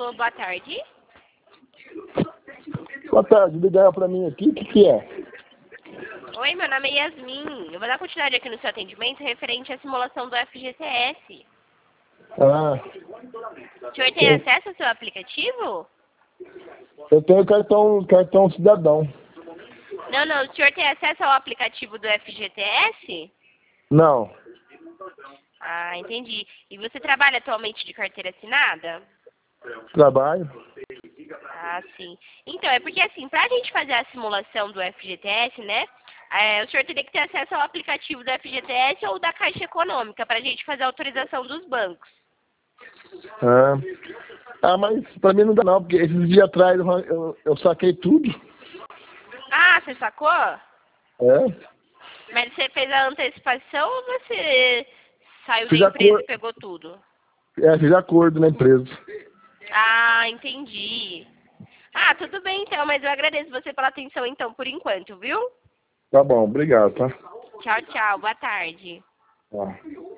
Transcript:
Alô, boa tarde. Boa tarde, ligaram pra mim aqui, o que é? Oi, meu nome é Yasmin. Eu vou dar continuidade aqui no seu atendimento referente à simulação do FGTS. Ah, O senhor tem acesso ao seu aplicativo? eu tenho cartão cidadão. Não, o senhor tem acesso ao aplicativo do FGTS? Não, Ah, entendi. E você trabalha atualmente de carteira assinada? trabalho. Ah, sim. Então, é porque assim, pra gente fazer a simulação do FGTS, né? O senhor teria que ter acesso ao aplicativo do FGTS ou da Caixa Econômica pra gente fazer a autorização dos bancos. Mas pra mim não dá não, porque esses dias atrás eu saquei tudo. Ah, você sacou? É, Mas você fez a antecipação ou você saiu da fiz empresa e acordo, pegou tudo? fiz acordo na empresa. Ah, entendi. Ah, tudo bem então, mas eu agradeço você pela atenção então por enquanto, viu? Tá bom, obrigado, tá? Tchau, tchau. Boa tarde. Tá.